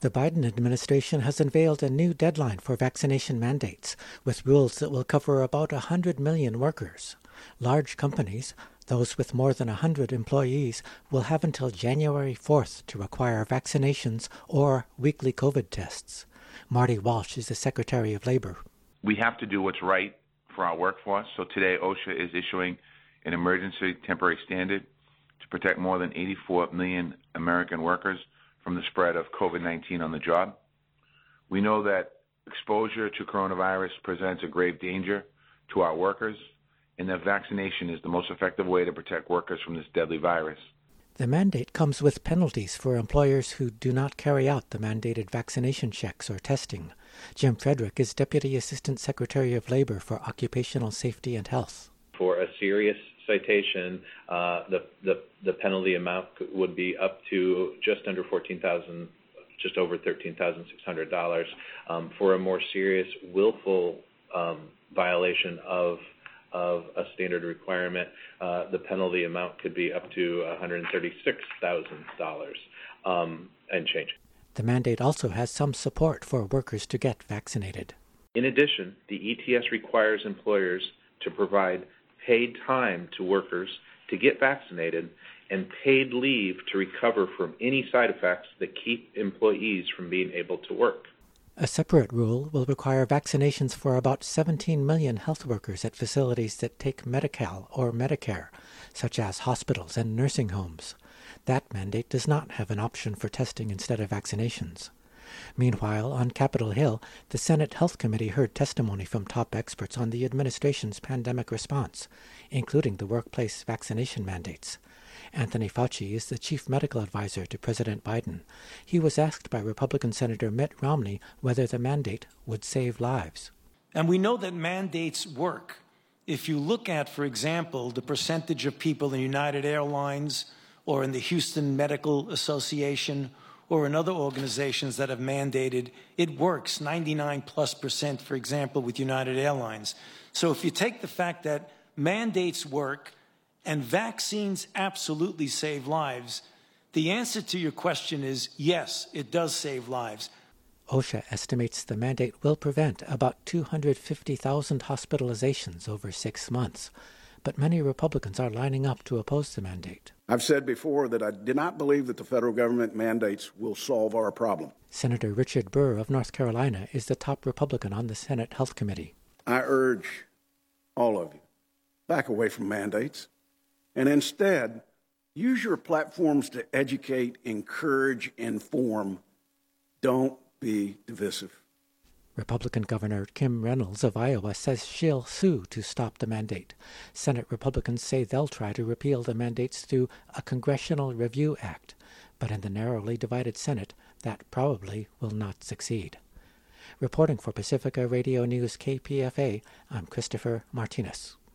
The Biden administration has unveiled a new deadline for vaccination mandates, with rules that will cover about 100 million workers. Large companies, those with more than 100 employees, will have until January 4th to require vaccinations or weekly COVID tests. Marty Walsh is the Secretary of Labor. We have to do what's right for our workforce. So today, OSHA is issuing an emergency temporary standard to protect more than 84 million American workers from the spread of COVID-19 on the job. We know that exposure to coronavirus presents a grave danger to our workers, and that vaccination is the most effective way to protect workers from this deadly virus. The mandate comes with penalties for employers who do not carry out the mandated vaccination checks or testing. Jim Frederick is Deputy Assistant Secretary of Labor for Occupational Safety and Health. For a serious citation, the penalty amount would be up to just under $14,000, just over $13,600. For a more serious, willful violation of a standard requirement, the penalty amount could be up to $136,000 and change. The mandate also has some support for workers to get vaccinated. In addition, the ETS requires employers to provide paid time to workers to get vaccinated and paid leave to recover from any side effects that keep employees from being able to work. A separate rule will require vaccinations for about 17 million health workers at facilities that take Medi-Cal or Medicare, such as hospitals and nursing homes. That mandate does not have an option for testing instead of vaccinations. Meanwhile, on Capitol Hill, the Senate Health Committee heard testimony from top experts on the administration's pandemic response, including the workplace vaccination mandates. Anthony Fauci is the chief medical advisor to President Biden. He was asked by Republican Senator Mitt Romney whether the mandate would save lives. And we know that mandates work. If you look at, for example, the percentage of people in United Airlines or in the Houston Medical Association or in other organizations that have mandated, it works 99+%, for example, with United Airlines. So if you take the fact that mandates work and vaccines absolutely save lives, the answer to your question is yes, it does save lives. OSHA estimates the mandate will prevent about 250,000 hospitalizations over 6 months, but many Republicans are lining up to oppose the mandate. I've said before that I do not believe that the federal government mandates will solve our problem. Senator Richard Burr of North Carolina is the top Republican on the Senate Health Committee. I urge all of you, back away from mandates, and instead use your platforms to educate, encourage, inform. Don't be divisive. Republican Governor Kim Reynolds of Iowa says she'll sue to stop the mandate. Senate Republicans say they'll try to repeal the mandates through a Congressional Review Act, but in the narrowly divided Senate, that probably will not succeed. Reporting for Pacifica Radio News KPFA, I'm Christopher Martinez.